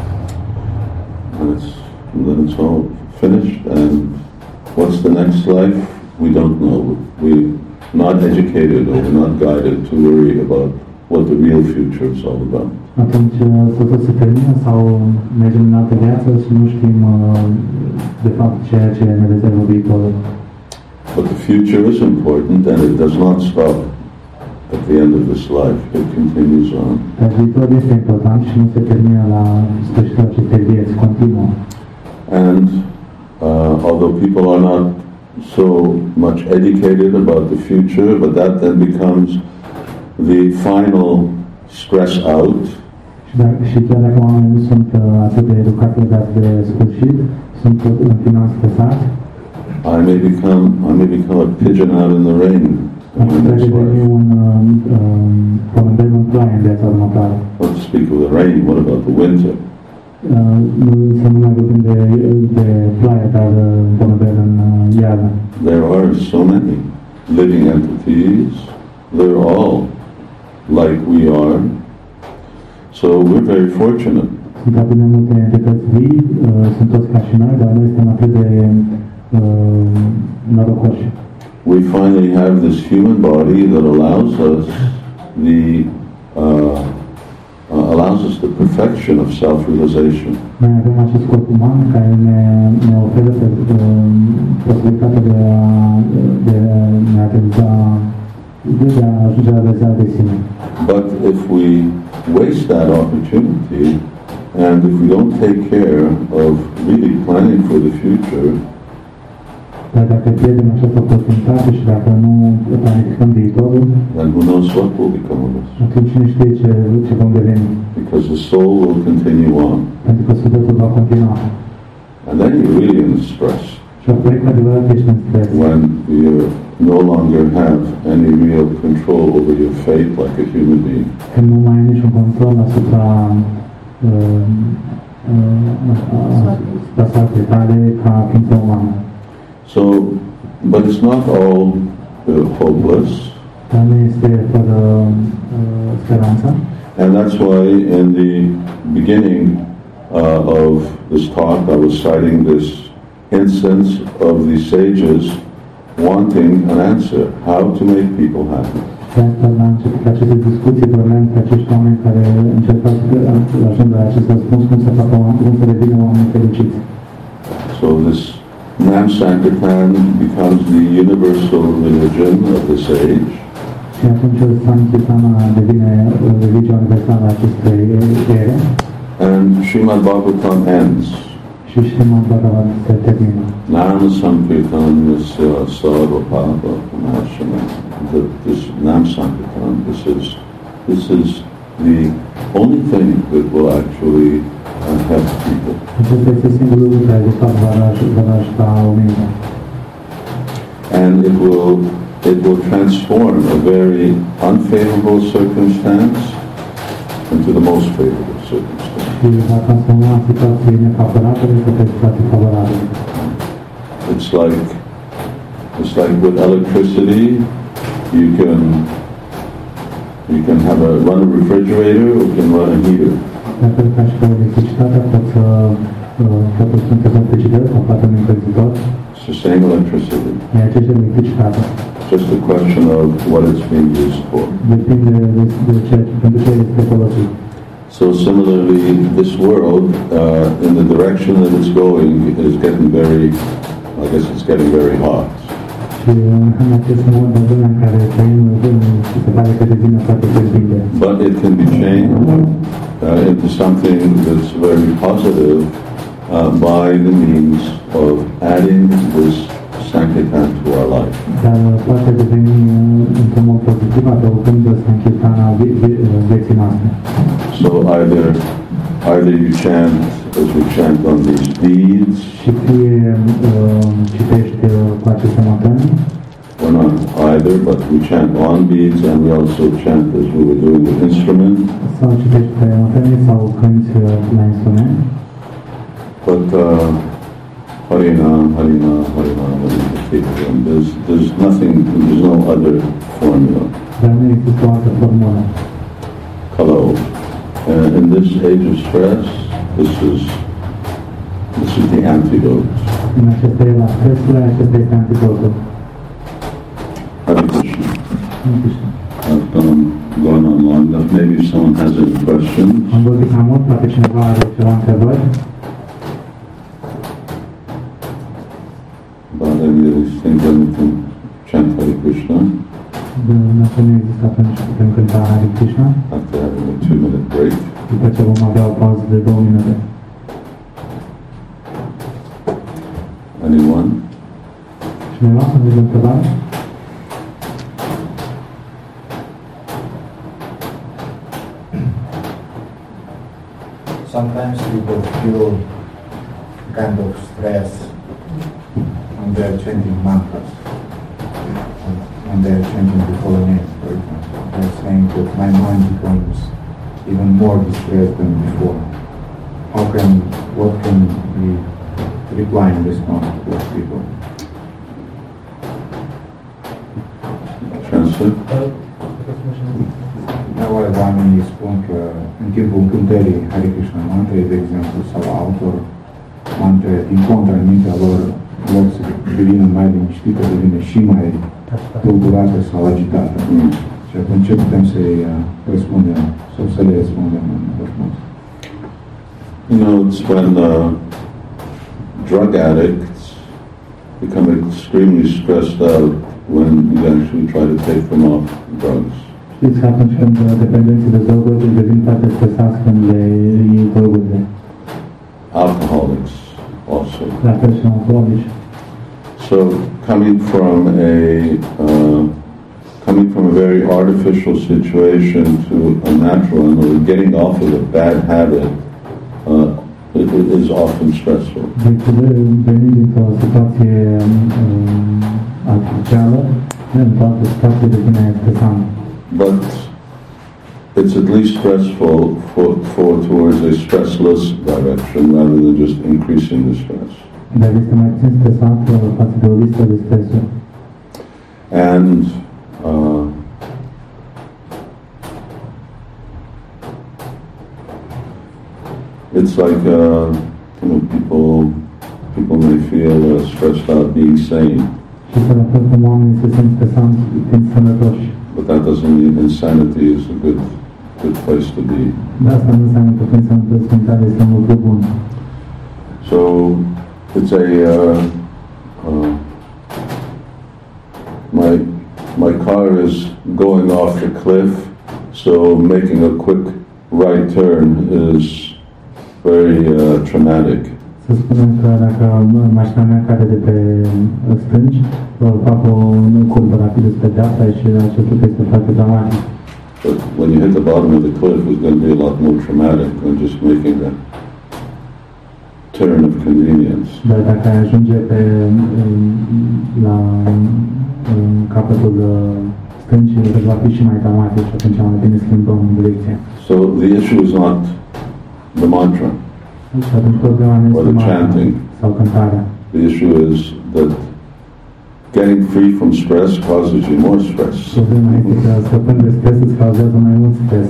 and then it's all finished, and what's the next life? We don't know. We're not educated or we're not guided to worry about what the real future is all about. Atunci totul se termină sau mergem în altă viață și nu știm de fapt ceea ce ne rezervă viitorul. But the future is important, and it does not stop at the end of this life. It continues on. Dar viitorul este important și nu se termină la sfârșitul acestei vieți, continuă. And although people are not so much educated about the future, but that then becomes the final stress out, Și chiar dacă oamenii nu sunt atât de educați legați de sfârșit, sunt în final stresați, I may become a pigeon out in the rain in my next life. un porumbel în ploaie în viața următoare. Not to speak of the rain, what about the winter? Să nu mai vorbim de ploaie, dar porumbel în iarnă. There are so many living entities. They're all like we are. So we're very fortunate. Sunt atât de multe entități vii, sunt toți ca și noi, dar noi suntem atât de norocoși. We finally have this human body that allows us the perfection of self-realization. Noi avem acest corp uman care ne oferă posibilitatea de a ajunge la realizarea de sine. But if we waste that opportunity, and if we don't take care of really planning for the future, Dar dacă pierdem această oportunitate și dacă nu planificăm viitorul, then who knows what will become of us? atunci cine știe ce vom deveni. Because the soul will continue on. Pentru că sufletul va continua. And then you're really in stress Și apoi cu adevărat ești în stres. when you no longer have any real control over your fate like a human being. Când nu mai ai niciun control asupra soartei tale ca ființă umană. So, but it's not all hopeless. Dar nu este fără speranță. And that's why in the beginning of this talk I was citing this instance of the sages wanting an answer, how to make people happy. De asta la început aceste discuții vorbeam cu acești oameni care încercau să ajungă la acest răspuns, cum să devină oameni fericiți. So this Nam Sankirtan becomes the universal religion of this age. Și atunci Sankirtana devine religia universală a acestei ere. And Srimad Bhagavatam ends. Și Srimad Bhagavatam se termină. Nam Sankirtan Sarva Papa Pranashana. This Nam Sankirtan, this is the only thing that will actually help people. Acesta este singurul lucru care de fapt va ajuta oamenii. And it will transform a very unfavorable circumstance into the most favorable circumstance. Și va transforma situații nefavorabile către situații favorabile. It's like with electricity, you can run a refrigerator or you can run a heater. La fel ca și cu electricitatea, poți să întrezi un frigider sau poate un încălzitor. It's the same electricity. E aceeași electricitate. Just a question of what it's being used for. Depinde pentru ce este folosit. So similarly, this world, in the direction that it's going, is getting very hot. Și în acest mod, în lumea în care trăim, se pare că devine foarte fierbinte. But it can be changed into something that's very positive by the means of adding this Sankirtan to our life. Dar poate deveni într-un mod pozitiv adăugând Sankirtana vieții noastre. So either you chant as we chant on these beads, Și fie citești cu aceste montani, or not either, but we chant on beads and we also chant as we were doing with instrument. sau citești pe montani sau cânti la instrument. But Harinam, Harinam, Harinam, Harinam. There's nothing, there's no other formula. Dar nu există o altă formulă. Hello. In this age of stress, this is the antidote. În aceste era stresul, acesta este antidotul. Hare Krishna. Nu știu. I've gone on long enough. Maybe if someone has any questions. Am vorbit mai mult, poate cineva are ceva întrebări. But I really think that we can chant Hare Krishna Dacă nu există, atunci putem cânta Hare Krishna, after having a 2-minute break. după ce vom avea o pauză de 2 minute. Anyone? Cineva să vede întrebare? Sometimes people feel kind of stress when they are chanting mantras, when they are chanting the holy name, for example. They are saying that my mind becomes even more distressed than before. What can we reply in response to those people? Translate? Oamenii spun că în timpul cântării Hare Krishna mantrei, de exemplu, sau altor mantre, din contra, în mintea lor, loc să devină mai liniștită, devine și mai tulburată sau agitată. Și atunci ce putem să-i răspundem sau să le răspundem în răspuns? You know, it's when drug addicts become extremely stressed out when you actually try to take them off drugs. Știți că atunci când dependenții de droguri devin foarte stresați când le iei drogurile. Alcoholics also. La fel și alcoolici. So coming from a very artificial situation to a natural one, or getting off of a bad habit, it is often stressful. Deci venind dintr-o situație artificială, într-o altă situație devine stresantă. But it's at least stressful towards a stressless direction rather than just increasing the stress. Dar este mai puțin stresat față de o listă de stresuri. And it's like people may feel stressed out being sane, Și să la fel cum oamenii se simt stresați fiind sănătoși. but that doesn't mean insanity is a good place to be. Dar asta nu înseamnă că fiind sănătoși mentale este un lucru bun. So it's my car is going off the cliff, so making a quick right turn is very traumatic. Să spunem că dacă mașina mea cade de pe stânci, fac o curbă rapidă spre dreapta și acest lucru este foarte dramatic. But when you hit the bottom of the cliff, it's going to be a lot more traumatic than just making a turn of convenience. Dar dacă ai ajunge la capătul stâncii, va fi și mai dramatic și atunci mai bine schimbăm direcția. So the issue is not the mantra Și atunci problema nu or este the chanting. sau cântarea. The issue is that getting free from stress causes you more stress. Problema este că scăpând de stres îți cauzează mai mult stres.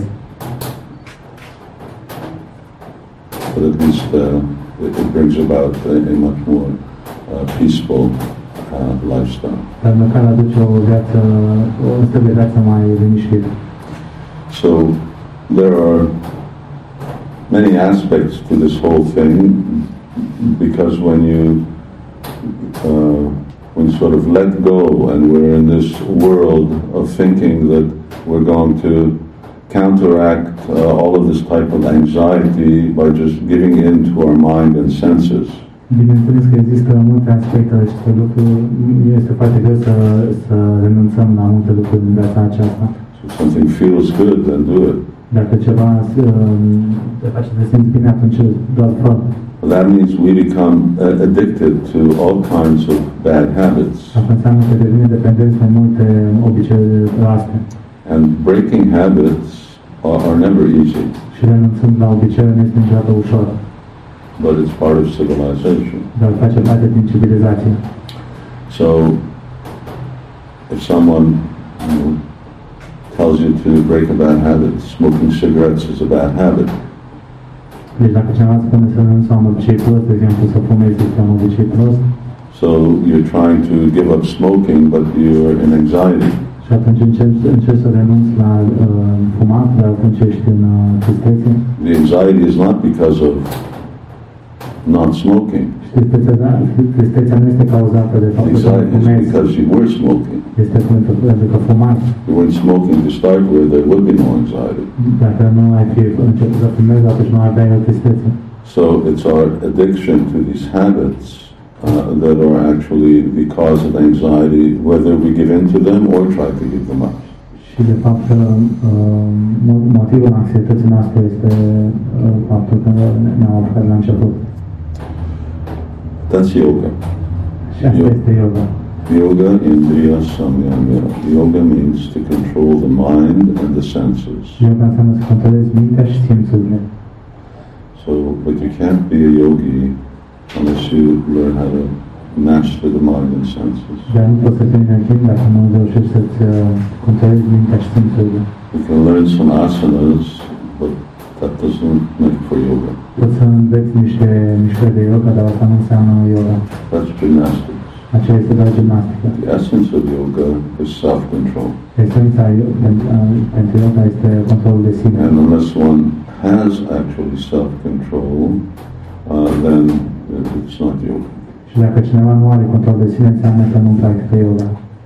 But at least it brings about a much more peaceful lifestyle. Dar măcar aduce o stil de viață mai liniștit. So there are many aspects to this whole thing, because when you sort of let go and we're in this world of thinking that we're going to counteract all of this type of anxiety by just giving in to our mind and senses. Bineînțeles că există multe aspecte de aceste lucruri. Este foarte greu să renunțăm la multe lucruri în viața aceasta. So if something feels good, then do it. Dacă ceva te face să te simți bine, atunci doar fă. That means we become addicted to all kinds of bad habits. Asta înseamnă că devenim dependenți de multe obiceiuri proaste. And breaking habits are never easy. Și renunțând la obiceiuri nu este niciodată ușor. But it's part of civilization. Dar face parte din civilizație. So, if someone tells you to break a bad habit, smoking cigarettes is a bad habit. Deci dacă cineva spune să renunți la un obicei prost, de exemplu să fumezi este un obicei prost, So you're trying to give up smoking, but you're in anxiety. și atunci încerci să renunți la fumat, dar atunci ești în tristețe. The anxiety is not because of not smoking. Tristețea nu este cauzată de faptul că Anxiety is fumezi, because you were smoking. este pentru că fumați. If you weren't smoking to start with, there would be no anxiety. Dacă nu ai fi început să fumezi, atunci nu aveai o tristețe. So it's our addiction to these habits that are actually the cause of anxiety, whether we give in to them or try to give them up. Și de fapt motivul anxietății noastre este faptul că ne-am apucat la început. That's yoga. Și asta este yoga. Yoga Indriya Samyama. Yoga means to control the mind and the senses. Yoga înseamnă să controlezi mintea și simțurile. So, but you can't be a yogi unless you learn how to master the mind and senses. Dar nu poți să fii yogin dacă nu reușești să-ți controlezi mintea și simțurile. You can learn some asanas, but that doesn't make for yoga. Poți să înveți niște mișcări de yoga, dar asta nu înseamnă yoga. That's gymnastics. Aceea este doar gimnastică. The essence of yoga is self-control. Esența pentru yoga este controlul de sine. And unless one has actually self-control, then it's not yoga. Și dacă cineva nu are control de sine, înseamnă că nu practică yoga.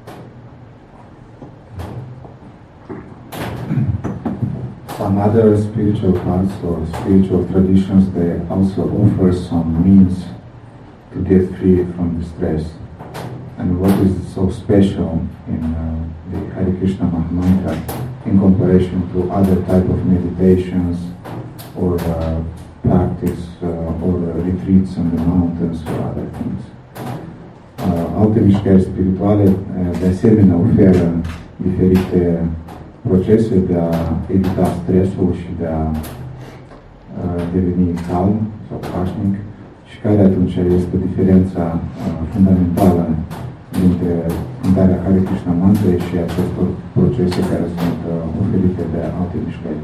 Some other spiritual paths or spiritual traditions, they also offer some means to get free from the stress. And what is so special in the Hare Krishna Mahamantra in comparison to other type of meditations or practice or retreats in the mountains or other things. Alte mișcări spirituale de asemenea oferă diferite procese de a evita stresul și de a deveni calm sau pașnic și care atunci este diferența fundamentală dintre cântarea Hare Krishna Mantra și acestor procese care sunt oferite de alte mișcări.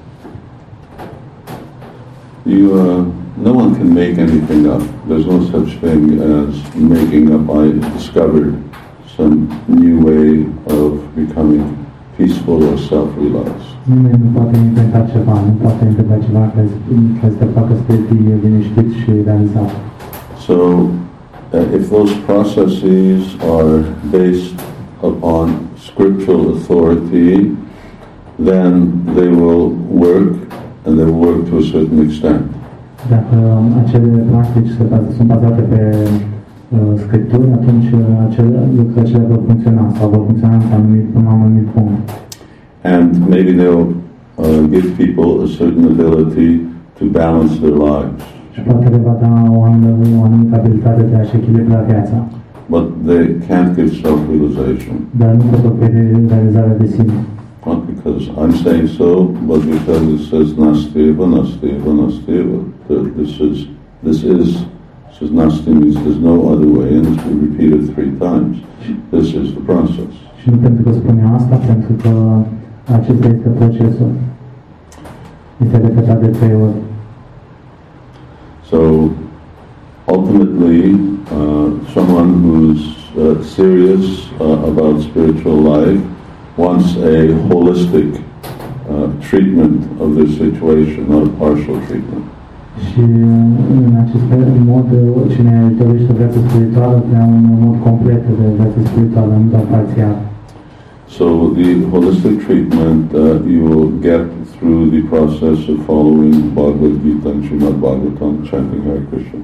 No one can make anything up. There's no such thing as making up. I discovered some new way of becoming peaceful or self-realized. Nimeni nu poate inventa ceva, nu poate inventa ceva care să te facă să fii liniștit și realizat. So, if those processes are based upon scriptural authority, then they will work, and they will work to a certain extent. Dacă acele practici sunt bazate pe Scripturi, atunci lucrurile acelea vor funcționa sau vor funcționa până la un anumit punct. And maybe they'll give people a certain ability to balance their lives. Și poate le va da o anumită abilitate de a-și echilibra viața. But they can't give self-realization. Dar nu pot oferi realizarea de sine. Not because I'm saying so, but because it says Nastiva, Nastiva, Nastiva. This is Nasti means there's no other way, and it's been repeated 3 times. This is the process. Și nu pentru că spune asta, pentru că acesta este procesul. Este repetat de 3 ori. So, ultimately, someone who's serious about spiritual life wants a holistic treatment of their situation, not a partial treatment. Și în acest mod, cine dorește o viață spirituală, vrea un mod complet de viață spirituală, nu doar parțial. So the holistic treatment you will get through the process of following Bhagavad Gita and Srimad Bhagavatam, chanting Hare Krishna.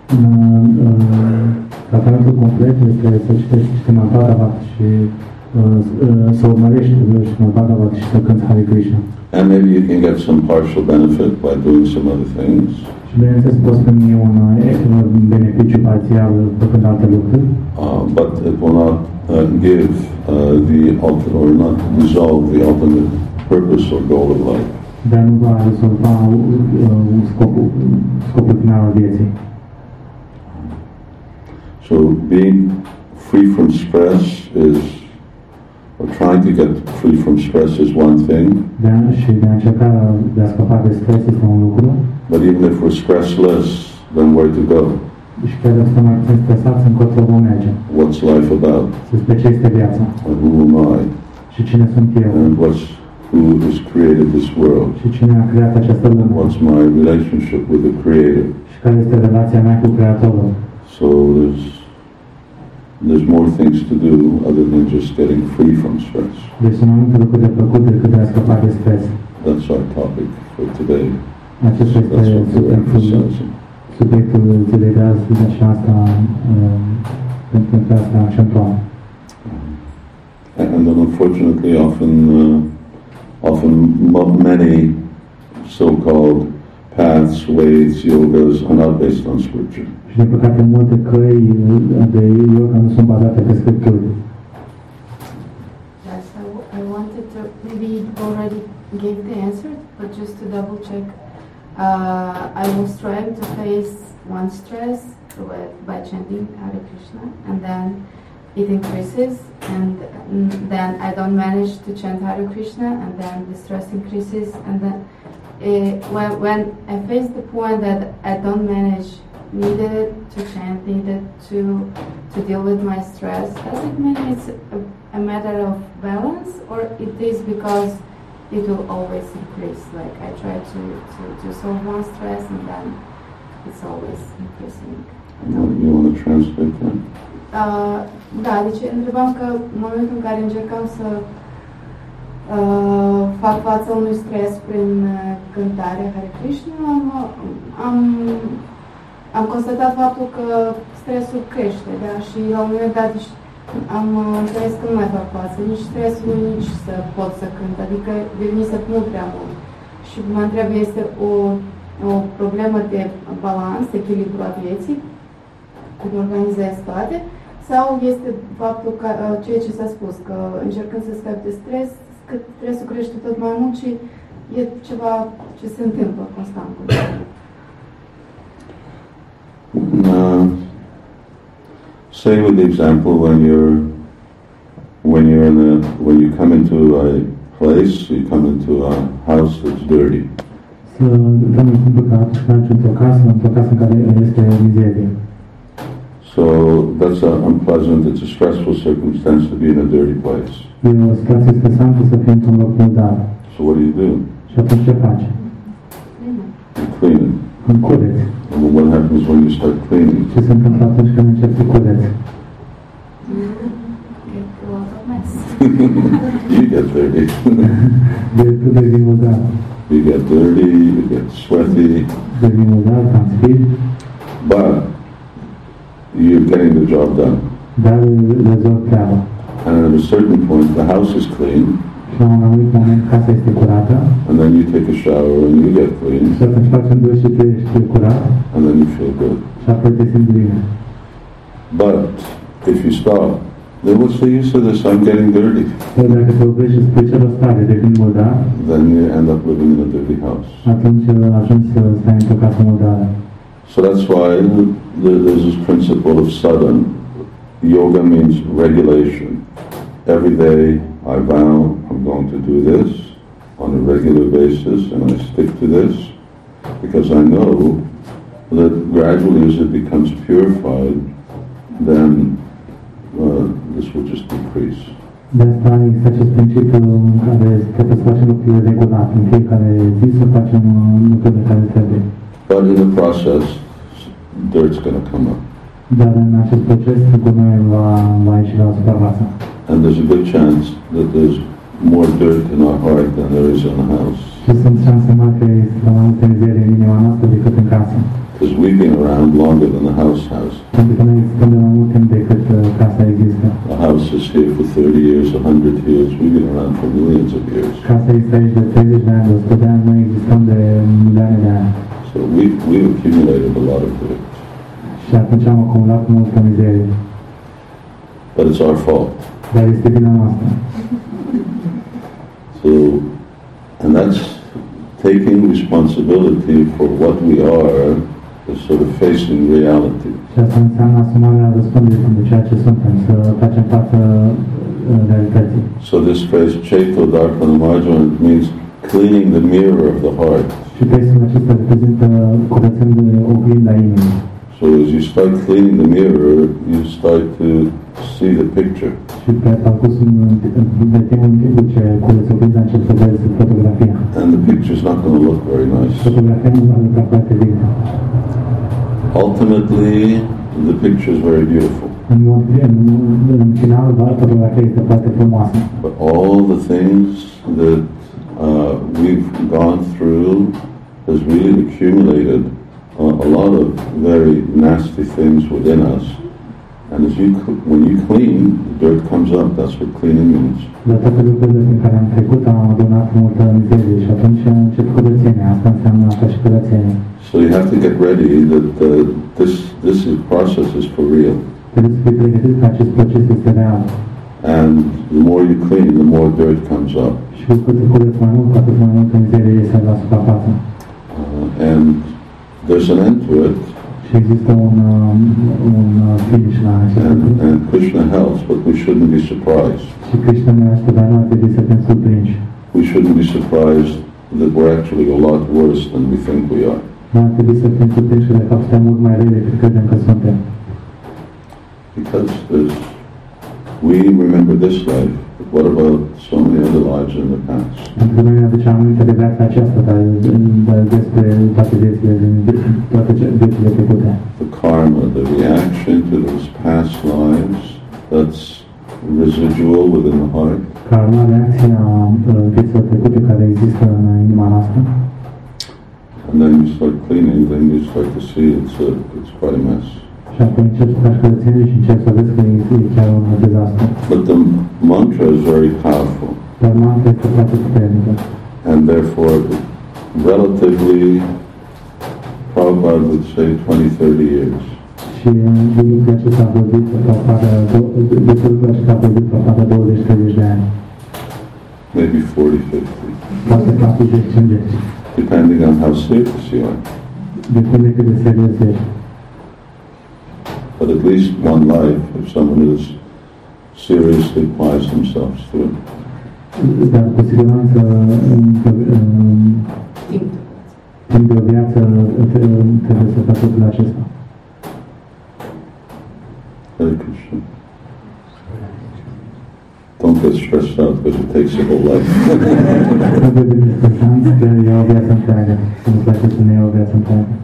Tratamentul complet este să citești Srimad Bhagavat și să urmărești Srimad Bhagavat și să cânti Hare Krishna. And maybe you can get some partial benefit by doing some other things. Și bineînțeles poți primi un beneficiu parțial făcând alte lucruri. But it will not give the ultimate, or not resolve the ultimate purpose or goal of life. Dar nu va rezolva scopul final al vieții. So being free from stress is, or trying to get free from stress is one thing. Și de a încerca de a scăpa de stres este un lucru. But even if we're stressless, then where to go? Și chiar dacă suntem mai puțin stresați, încotro vom merge. What's life about? Despre ce este viața? And who am I? Și cine sunt eu? And who has created this world? Și cine a creat această lume? What's my relationship with the Creator? Și care este relația mea cu Creatorul? So there's more things to do other than just getting free from stress. Deci sunt mai multe lucruri de făcut decât de a scăpa de stres. That's our topic for today. Acesta That's what este we're emphasizing. subiectul zilei de astăzi și asta pentru asta accentuăm. And then unfortunately often many so-called paths, ways, yogas are not based on scripture. Și de păcate multe căi de yoga nu sunt bazate pe scripturi. Yes, I wanted to, maybe you already gave the answer, but just to double check. I was trying to face one stress by chanting Hare Krishna, and then it increases, and then I don't manage to chant Hare Krishna, and then the stress increases, and then when I face the point that I don't manage, needed to chant, needed to deal with my stress, does it mean it's a matter of balance, or it is because it will always increase? Like I try to solve one stress and then it's always increasing. You want to translate that? Da, deci întrebam că în momentul în care încercam să fac față unui stres prin cântarea Hare Krishna, am constatat faptul că stresul crește, da? Și la un moment dat am înțeles că nu mai fac față nici stresul, nici să pot să cânt, adică devenise mult prea mult. Și mă întreb, este o problemă de balans, echilibru a vieții, cum organizez toate, sau este faptul că ceea ce s-a spus, că încercând să scap de stres, că stresul crește tot mai mult și e ceva ce se întâmplă constant. Say with the example when you come into a place, you come into a house that's dirty. Să dăm exemplu că atunci când într-o casă în care este mizerie. So that's unpleasant, it's a stressful circumstance to be in a dirty place. E o situație stresantă să fii într-un loc murdar. So what do you do? Și atunci ce faci? You clean it. Cureți. And what happens when you start cleaning? Ce se întâmplă atunci când începi să cureți? You get dirty. Devii murdar. You get dirty, you get sweaty. Devii murdar, transpiri. But you're getting the job done. Dar rezolvi treaba. And at a certain point, the house is clean. Și la un anumit moment casa este curată. And then you take a shower and you get clean. Și atunci faci un duș și tu ești curat. And then you feel good. Și apoi te simți bine. But if you stop, then what's the use of this? I'm getting dirty. Dar dacă te oprești și spui ce rost are, devin murdar, Then you end up living in a dirty house. atunci ajungi să stai într-o casă murdară. So that's why there's this principle of sadhana. Yoga means regulation. Every day I vow I'm going to do this on a regular basis, and I stick to this because I know that gradually as it becomes purified, then this will just decrease. De asta există acest principiu în care trebuie să facem lucrurile regulat. În fiecare zi să facem lucrurile care trebuie. But in the process, dirt's going to come up. Dar în acest proces, gunoiul va ieși la suprafață. And there's a good chance that there's more dirt in our heart than there is in the house. Și sunt șanse mari că există mai multe mizerie în inima noastră decât în casă. Because we've been around longer than the house has. Pentru că noi existăm de mai mult timp decât casa există. The house is here for 30 years, 100 years. We've been around for millions of years. Casa este aici de 30 de ani, de 100 de ani, noi existăm de milioane de ani. So we've accumulated a lot of dirt. Și atunci am acumulat multă mizerie. But it's our fault. Dar este vina noastră. So, and that's taking responsibility for what we are, is sort of facing reality. Și asta înseamnă asumarea răspunderii pentru ceea ce suntem, să facem față realității. So this phrase, Chaito Darpana Marjana, means cleaning the mirror of the heart. Și textul acesta reprezintă curățând oglinda inimii. So as you start cleaning the mirror, you start to see the picture. Și pe parcursul de timp în timpul ce curăți oglinda începi să vezi fotografia. And the picture's not going to look very nice. Fotografia nu va arăta foarte bine. Ultimately, the picture is very beautiful. În final, fotografia este foarte frumoasă. But all the things that we've gone through has really accumulated a lot of very nasty things within us. And when you clean, the dirt comes up. That's what cleaning means. De toate lucrurile prin care am trecut, am adunat multă mizerie și atunci încep curățenia. Asta înseamnă așa și curățenia. So you have to get ready that this process is for real. Trebuie să fii pregătit că acest proces este real. And the more you clean, the more dirt comes up. Și cu cât curăț mai mult, cu atât mai multă mizerie iese la suprafață. And there's an end to it. Și există un finish la acest lucru. And Krishna helps, but we shouldn't be surprised. Și Krishna ne ajută, dar nu ar trebui să fim surprinși. We shouldn't be surprised that we're actually a lot worse than we think we are. Nu ar trebui să fim surprinși că de fapt suntem mult mai răi decât credem că suntem. Because we remember this life, but what about so many other lives in the past? Pentru că noi ne aducem aminte de viața aceasta, dar despre toate viețile trecute. The karma, the reaction to those past lives, that's residual within the heart. Karma, reacția vieților trecute care există în inima noastră. And then you start cleaning, then you start to see it's quite a mess. Și apoi începi să faci curățenie și începi să vezi că e chiar un dezastru. But the mantra is very powerful. Dar mantra este foarte puternică. And therefore, relatively, Prabhupada would say 20-30 years. Și de lucrul acesta a vorbit Prabhupada 20-30 de ani. Maybe 40-50. Poate 40-50. Depending on how serious you are. Depinde cât de serios ești. But at least one life, if someone is seriously applies themselves to it. Dar cu siguranță timp de o viață trebuie să faci lucrul acesta. Hare Krishna. Don't get stressed out because it takes a whole life. Nu deveni stresant că e o viață întreagă. Nu-ți place să ne iei o viață întreagă.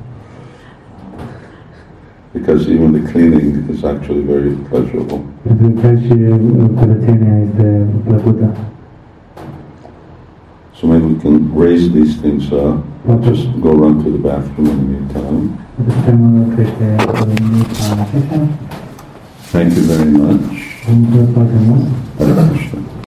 Because even the cleaning is actually very pleasurable. Pentru că și curățenia este plăcută. So maybe we can raise these things up. Just go run to the bathroom in the meantime. Putem crește acestea. Thank you very much. Mulțumesc foarte mult. Hare Krishna.